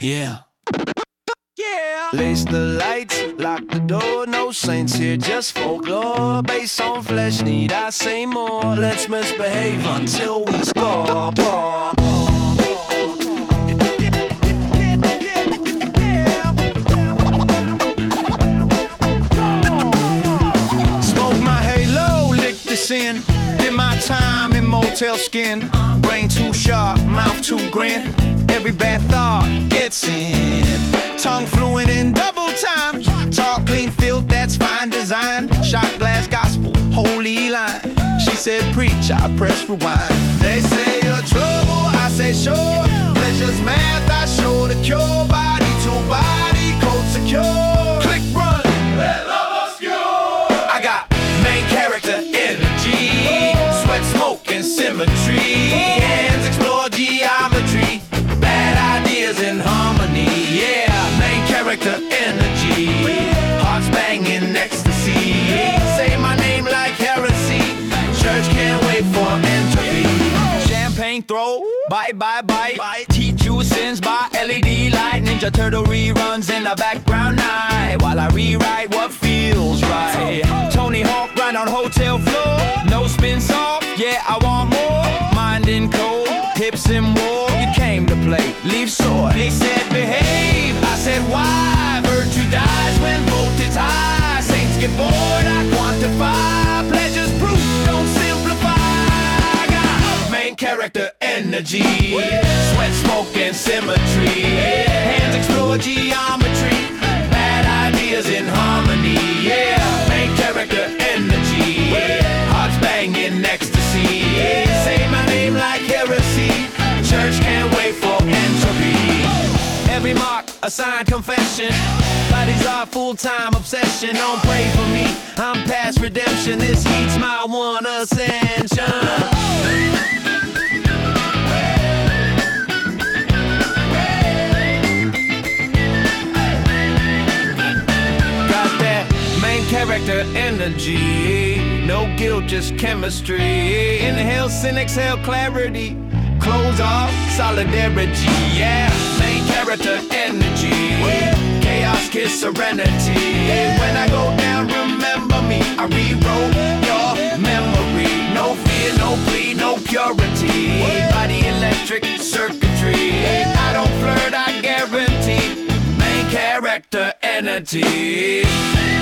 Yeah. Yeah. Lace the lights, lock the door, no saints here, just folklore. Based on flesh, need I say more? Let's misbehave until we score. Smoke my halo, lick the sin. Did my time in motel skin. Brain too sharp, mouth too grin. Every bad thought gets in. Tongue fluent in double time. Talk clean filth, that's fine design. Shot glass gospel, holy line. She said preach, I press rewind. They say you're trouble, I say sure. Pleasure's math, I show the cure. Body to body, code secure. Click run, let love obscure. I got main character energy. Sweat, smoke, and symmetry. Hands explore geometry. Bad ideas in harmony, yeah. Main character energy. Hearts banging ecstasy. Say my name like heresy. Church can't wait for entropy. Champagne throw, bite, bite, bite. Teach you sins by LED light. Ninja Turtle reruns in the background night. While I rewrite what feels right. Tony Hawk grind on hotel floor. No spin soft, yeah, I want more. Mind in cold, hips in war. You came to play, leave sore. They said behave, I said why? Virtue dies when voltage high. Saints get bored, I quantify. Pleasure's proof, don't simplify. I got main character energy. Sweat, smoke, and symmetry. Hands explore geometry. Bad ideas in harmony, yeah. Main character energy. Hearts banging ecstasy. Say my name like heresy. Church can't wait for entropy. Every mark, a signed confession. Bodies are full-time obsession. Don't pray for me, I'm past redemption. This heat's my one ascension. Character energy, no guilt, just chemistry. Inhale sin, exhale clarity. Close off solidarity, yeah. Main character energy, chaos kiss serenity. When I go down, remember me. I rewrote your memory. No fear, no plea, no purity. Body electric circuitry. I don't flirt, I guarantee. Main character energy.